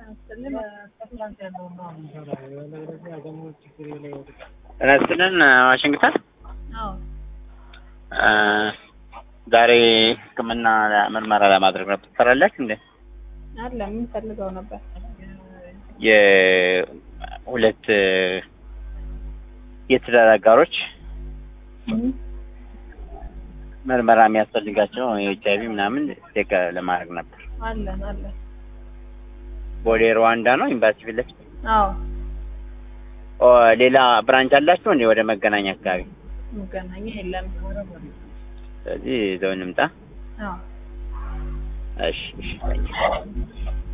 እነሱን ዋሽንግተን ዛሬ ህክምና ምርመራ ለማድረግ ነው ትፈራላችሁ እንዴ? አለ ምን ፈልገው ነበር? የሁለት የትዳር አጋሮች ምርመራ የሚያስፈልጋቸው የኤችአይቪ ምናምን ቼክ ለማድረግ ነበር። አለ ቦሌ ሩዋንዳ ነው ኤምባሲ ፊት ለፊት። አዎ ሌላ ብራንች አላችሁ እንዴ ወደ መገናኛ አካባቢ? መገናኛ የለም። ስለዚህ ዘው እንምጣ። አዎ እሺ